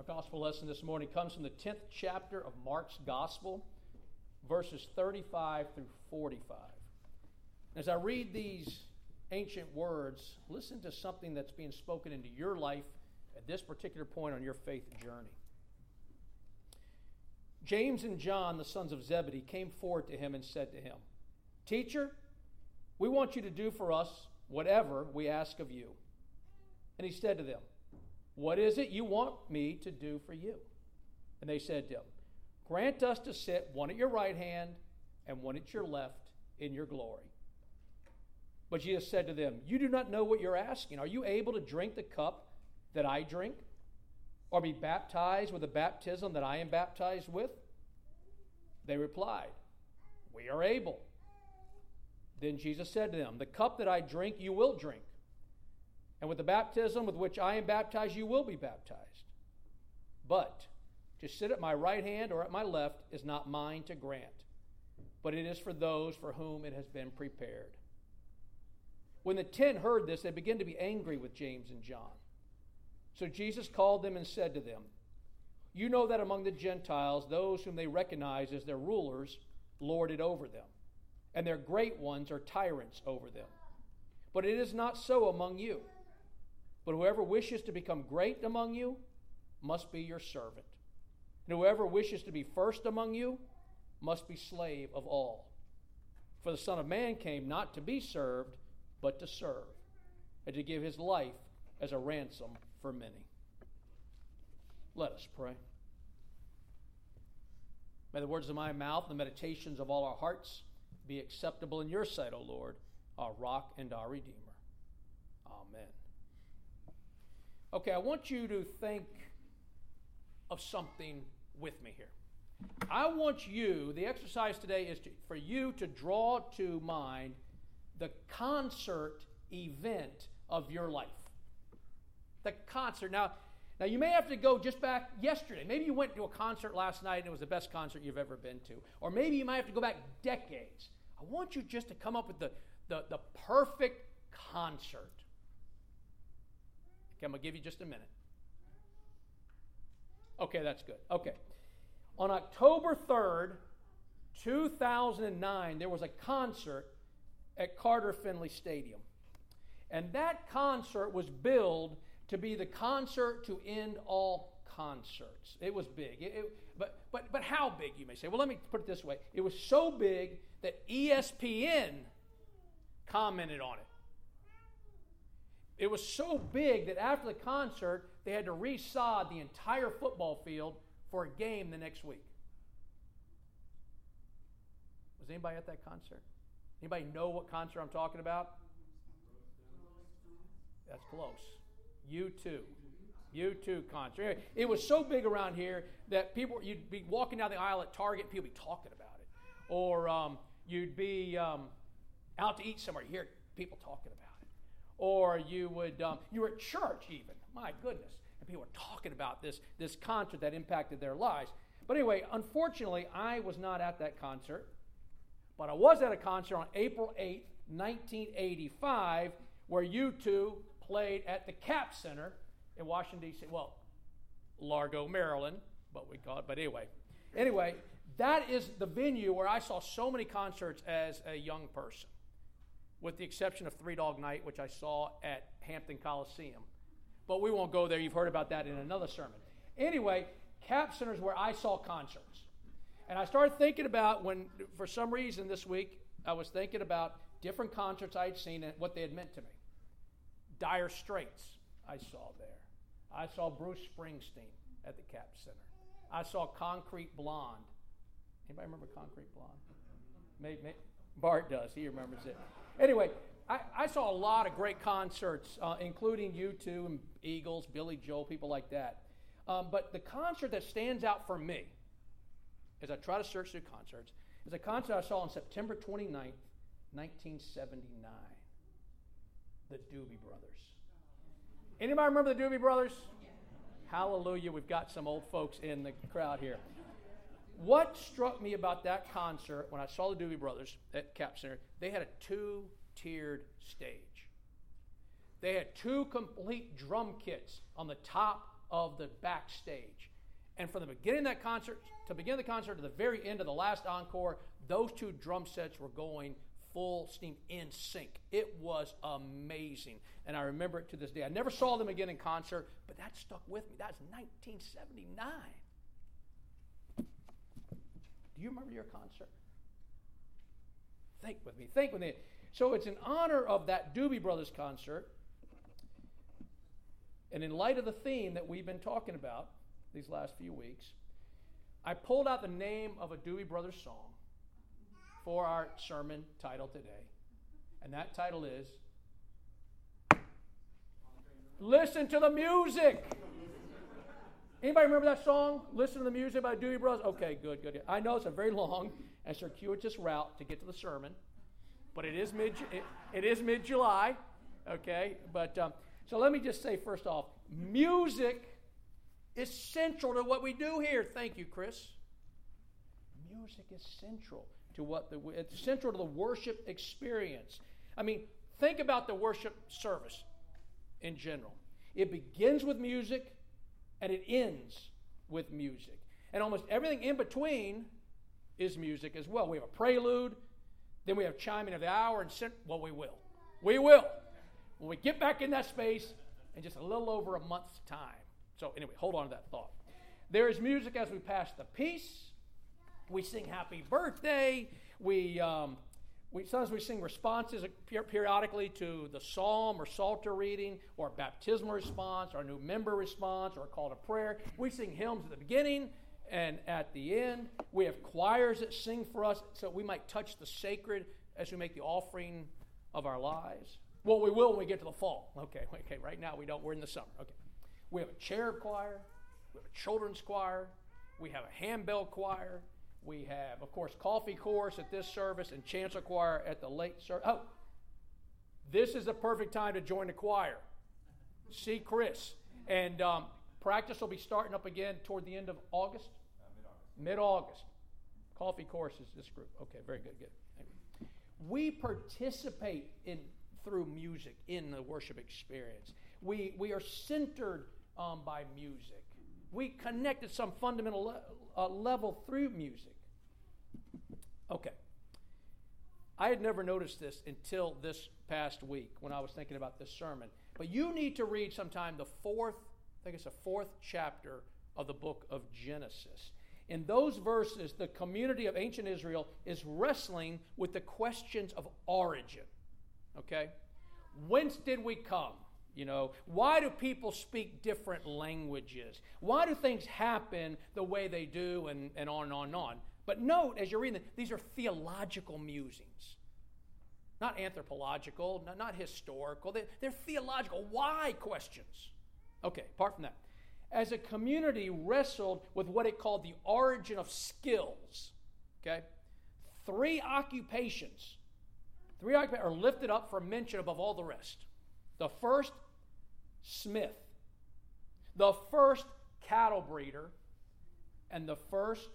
gospel lesson this morning comes from the 10th chapter of Mark's gospel, verses 35 through 45. As I read these ancient words, listen to something that's being spoken into your life at this particular point on your faith journey. James and John, the sons of Zebedee, came forward to him and said to him, "Teacher, we want you to do for us whatever we ask of you." And he said to them, "What is it you want me to do for you?" And they said to him, "Grant us to sit one at your right hand and one at your left in your glory." But Jesus said to them, "You do not know what you're asking. Are you able to drink the cup that I drink, or be baptized with the baptism that I am baptized with?" They replied, "We are able." Then Jesus said to them, "The cup that I drink you will drink, and with the baptism with which I am baptized you will be baptized. But to sit at my right hand or at my left is not mine to grant, but it is for those for whom it has been prepared." When the 10 heard this, they began to be angry with James and John. So Jesus called them and said to them, "You know that among the Gentiles, those whom they recognize as their rulers lord it over them, and their great ones are tyrants over them. But it is not so among you. But whoever wishes to become great among you must be your servant. And whoever wishes to be first among you must be slave of all. For the Son of Man came not to be served, but to serve, and to give his life as a ransom for many." Let us pray. May the words of my mouth and the meditations of all our hearts be acceptable in your sight, O Lord, our rock and our redeemer. Amen. Okay, I want you to think of something with me here. I want you, the exercise today is for you to draw to mind the concert event of your life. The concert. Now you may have to go just back yesterday. Maybe you went to a concert last night and it was the best concert you've ever been to. Or maybe you might have to go back decades. I want you just to come up with the perfect concert. Okay, I'm going to give you just a minute. Okay, that's good. Okay. On October 3rd, 2009, there was a concert at Carter Finley Stadium. And that concert was billed to be the concert to end all concerts. It was big. But how big, you may say? Well, let me put it this way. It was so big that ESPN commented on it. It was so big that after the concert, they had to resod the entire football field for a game the next week. Was anybody at that concert? Anybody know what concert I'm talking about? That's close. U2 concert. Anyway, it was so big around here that you'd be walking down the aisle at Target, people would be talking about it. Or you'd be out to eat somewhere, you hear people talking about it. Or you were at church even, my goodness, and people were talking about this concert that impacted their lives. But anyway, unfortunately, I was not at that concert. But I was at a concert on April 8th, 1985, where U2 played at the Cap Center in Washington, D.C. Well, Largo, Maryland, but we call it. But anyway, that is the venue where I saw so many concerts as a young person, with the exception of Three Dog Night, which I saw at Hampton Coliseum. But we won't go there. You've heard about that in another sermon. Anyway, Cap Center is where I saw concerts. And I started thinking about when, for some reason this week, I was thinking about different concerts I had seen and what they had meant to me. Dire Straits, I saw there. I saw Bruce Springsteen at the Cap Center. I saw Concrete Blonde. Anybody remember Concrete Blonde? Maybe Bart does. He remembers it. Anyway, I saw a lot of great concerts, including U2 and Eagles, Billy Joel, people like that. But the concert that stands out for me, as I try to search through concerts, is a concert I saw on September 29th, 1979. The Doobie Brothers. Anybody remember the Doobie Brothers? Hallelujah, we've got some old folks in the crowd here. What struck me about that concert when I saw the Doobie Brothers at Cap Center, they had a two-tiered stage. They had two complete drum kits on the top of the backstage. And from the beginning of that concert, to begin the concert to the very end of the last encore, those two drum sets were going full steam in sync. It was amazing. And I remember it to this day. I never saw them again in concert, but that stuck with me. That was 1979. Do you remember your concert? Think with me. Think with me. So it's in honor of that Doobie Brothers concert. And in light of the theme that we've been talking about these last few weeks, I pulled out the name of a Doobie Brothers song for our sermon title today. And that title is Listen to the Music. Anybody remember that song? Listen to the Music by Doobie Brothers? Okay, good. I know it's a very long and circuitous route to get to the sermon, but it is mid-July, okay? But so let me just say first off, music is central to what we do here. Thank you, Chris. Music is central to it's central to the worship experience. I mean, think about the worship service in general. It begins with music and it ends with music. And almost everything in between is music as well. We have a prelude, then we have chiming of the hour, and we will. We will. When we get back in that space in just a little over a month's time. So anyway, hold on to that thought. There is music as we pass the peace. We sing happy birthday. Sometimes we sing responses periodically to the psalm or psalter reading, or baptismal response, or new member response, or a call to prayer. We sing hymns at the beginning and at the end. We have choirs that sing for us so we might touch the sacred as we make the offering of our lives. Well, we will when we get to the fall. Okay, right now we don't. We're in the summer. Okay. We have a cherub choir. We have a children's choir. We have a handbell choir. We have, of course, coffee chorus at this service and chancel choir at the late service. Oh, this is the perfect time to join the choir. See Chris. And practice will be starting up again toward the end of August? Mid-August. Coffee chorus is this group. Okay, very good. Anyway. We participate through music in the worship experience. We are centered by music. We connect at some fundamental level through music. Okay. I had never noticed this until this past week when I was thinking about this sermon. But you need to read sometime the fourth chapter of the book of Genesis. In those verses, the community of ancient Israel is wrestling with the questions of origin. Okay? Whence did we come? Why do people speak different languages? Why do things happen the way they do, and on and on and on? But note, as you're reading, these are theological musings. Not anthropological, not historical. They're theological. Why questions? Okay, apart from that. As a community wrestled with what it called the origin of skills, okay, three occupations are lifted up for mention above all the rest. The first, smith. The first, cattle breeder. And the first,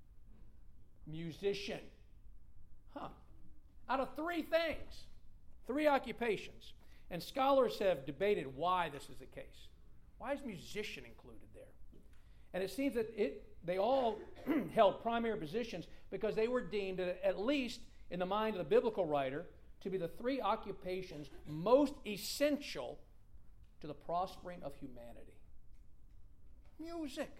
musician. Out of three things, three occupations. And scholars have debated why this is the case. Why is musician included there? And it seems that they all held primary positions because they were deemed, at least in the mind of the biblical writer, to be the three occupations most essential to the prospering of humanity. Music.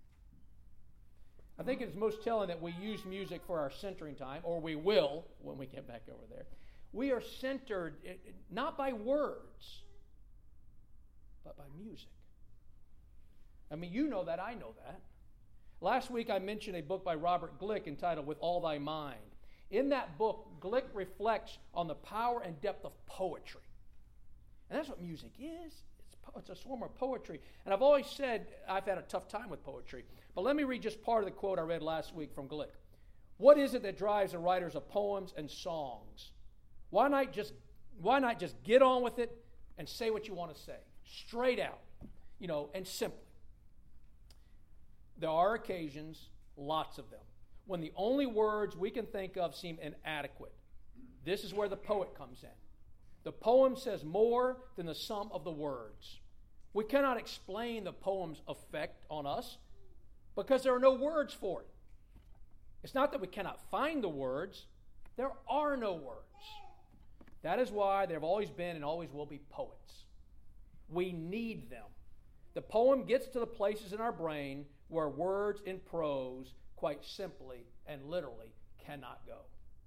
I think it's most telling that we use music for our centering time, or we will when we get back over there. We are centered not by words, but by music. I mean, you know that, I know that. Last week I mentioned a book by Robert Glick entitled With All Thy Mind. In that book, Glick reflects on the power and depth of poetry. And that's what music is. It's a form of poetry. And I've always said I've had a tough time with poetry. But let me read just part of the quote I read last week from Glick. What is it that drives the writers of poems and songs? Why not just get on with it and say what you want to say? Straight out, and simply. There are occasions, lots of them, when the only words we can think of seem inadequate. This is where the poet comes in. The poem says more than the sum of the words. We cannot explain the poem's effect on us because there are no words for it. It's not that we cannot find the words, there are no words. That is why there have always been and always will be poets. We need them. The poem gets to the places in our brain where words in prose quite simply and literally cannot go.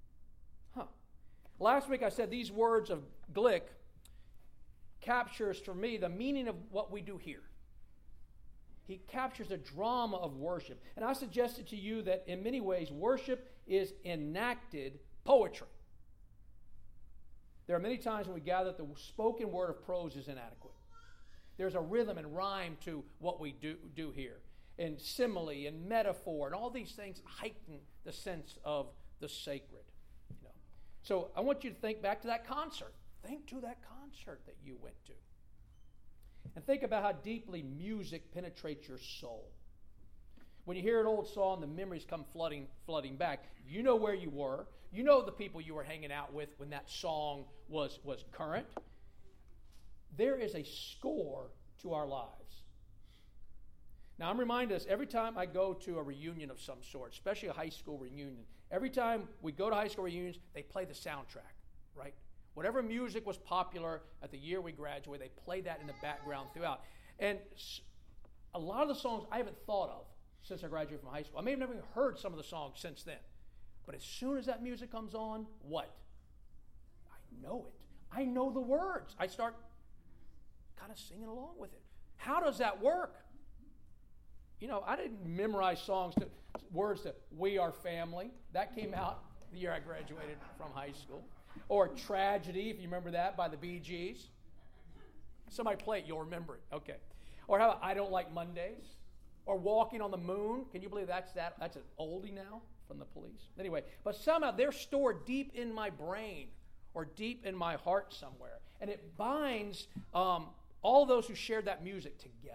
Last week I said these words of Glick captures for me the meaning of what we do here. He captures the drama of worship. And I suggested to you that in many ways worship is enacted poetry. There are many times when we gather that the spoken word of prose is inadequate. There's a rhythm and rhyme to what we do here, and simile and metaphor, and all these things heighten the sense of the sacred. So I want you to think back to that concert. Think to that concert that you went to. And think about how deeply music penetrates your soul. When you hear an old song, the memories come flooding back. You know where you were. You know the people you were hanging out with when that song was current. There is a score to our lives. Now, I'm reminded of this every time I go to a reunion of some sort, especially a high school reunion. Every time we go to high school reunions, they play the soundtrack, right? Whatever music was popular at the year we graduated, they play that in the background throughout. And a lot of the songs I haven't thought of since I graduated from high school. I may have never even heard some of the songs since then. But as soon as that music comes on, what? I know it. I know the words. I start kind of singing along with it. How does that work? I didn't memorize words to We Are Family. That came out the year I graduated from high school. Or Tragedy, if you remember that, by the Bee Gees. Somebody play it, you'll remember it. Okay. Or how about I Don't Like Mondays? Or Walking on the Moon. Can you believe that's an oldie now from the Police? Anyway, but somehow they're stored deep in my brain or deep in my heart somewhere. And it binds all those who shared that music together.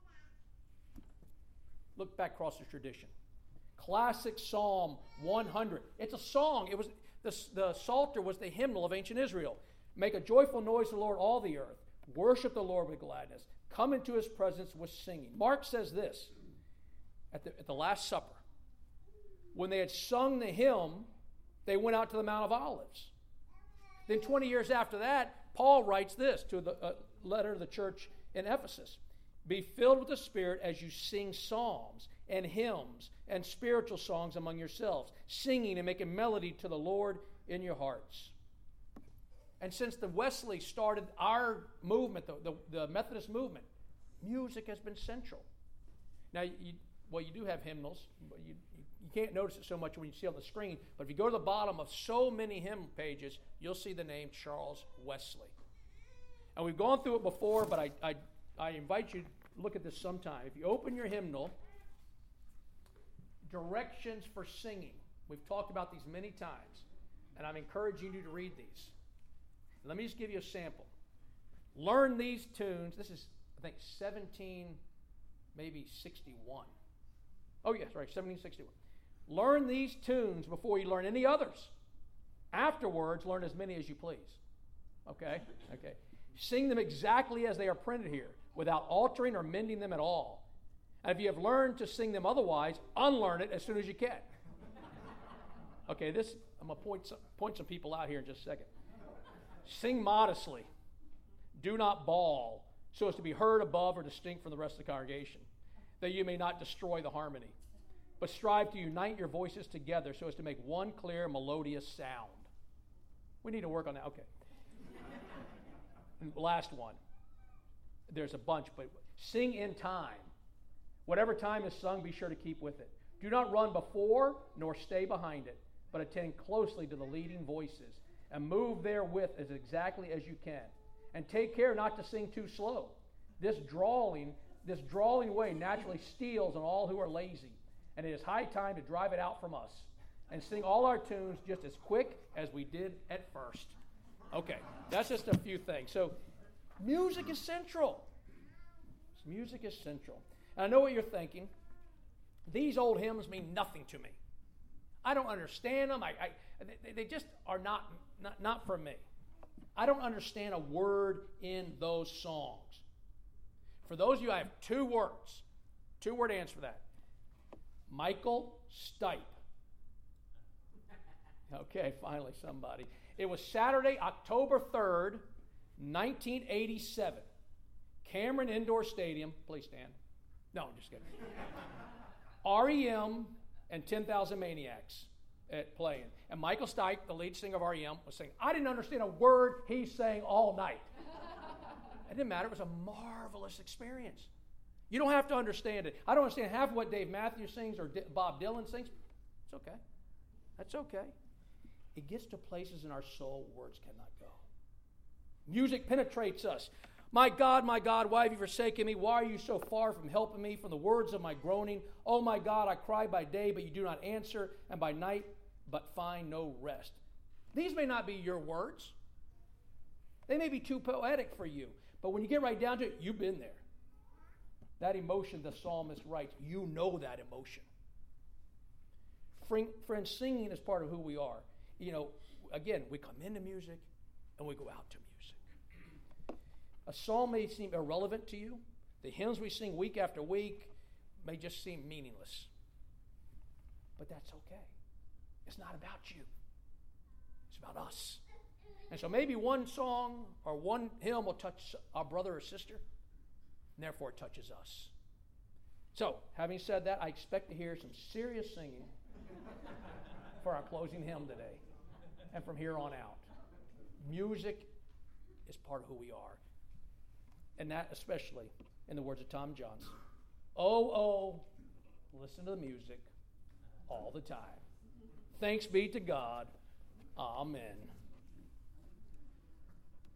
Look back across the tradition. Classic Psalm 100. It's a song. It was the Psalter was the hymnal of ancient Israel. Make a joyful noise to the Lord, all the earth. Worship the Lord with gladness. Come into his presence with singing. Mark says this at the Last Supper. When they had sung the hymn, they went out to the Mount of Olives. Then 20 years after that, Paul writes this to the letter to the church in Ephesus. Be filled with the Spirit as you sing psalms and hymns and spiritual songs among yourselves, singing and making melody to the Lord in your hearts. And since the Wesley started our movement, the Methodist movement, music has been central. Now, you do have hymnals, but you can't notice it so much when you see it on the screen. But if you go to the bottom of so many hymn pages, you'll see the name Charles Wesley. And we've gone through it before, but I invite you to look at this sometime. If you open your hymnal, directions for singing. We've talked about these many times, and I'm encouraging you to read these. Let me just give you a sample. Learn these tunes. This is, I think, 61. Oh, yes, right, 1761. Learn these tunes before you learn any others. Afterwards, learn as many as you please. Okay? Okay. Sing them exactly as they are printed here, without altering or mending them at all. And if you have learned to sing them otherwise, unlearn it as soon as you can. Okay, I'm going to point some people out here in just a second. Sing modestly. Do not bawl, so as to be heard above or distinct from the rest of the congregation, that you may not destroy the harmony. But strive to unite your voices together so as to make one clear, melodious sound. We need to work on that. Okay. And last one. There's a bunch, but sing in time. Whatever time is sung, be sure to keep with it. Do not run before nor stay behind it, but attend closely to the leading voices and move therewith as exactly as you can. And take care not to sing too slow. This drawling way naturally steals on all who are lazy, and it is high time to drive it out from us and sing all our tunes just as quick as we did at first. Okay, that's just a few things. So music is central. Music is central. And I know what you're thinking. These old hymns mean nothing to me. I don't understand them. They just are not for me. I don't understand a word in those songs. For those of you, I have 2 words. 2-word answer for that. Michael Stipe. Okay, finally somebody. It was Saturday, October 3rd, 1987. Cameron Indoor Stadium. Please stand. No, I'm just kidding. REM and 10,000 Maniacs playing. And Michael Stipe, the lead singer of REM, was saying, I didn't understand a word he's saying all night. It didn't matter. It was a marvelous experience. You don't have to understand it. I don't understand half of what Dave Matthews sings or Bob Dylan sings. It's okay. That's okay. It gets to places in our soul words cannot go. Music penetrates us. My God, why have you forsaken me? Why are you so far from helping me? From the words of my groaning, oh my God, I cry by day, but you do not answer, and by night, but find no rest. These may not be your words. They may be too poetic for you. But when you get right down to it, you've been there. That emotion the psalmist writes, you know that emotion. Friends, singing is part of who we are. You know, again, we come into music and we go out to music. A psalm may seem irrelevant to you. The hymns we sing week after week may just seem meaningless. But that's okay. It's not about you. It's about us. And so maybe one song or one hymn will touch our brother or sister, and therefore it touches us. So, having said that, I expect to hear some serious singing for our closing hymn today and from here on out. Music is part of who we are. And that especially in the words of Tom Johnson. Oh, listen to the music all the time. Thanks be to God. Amen.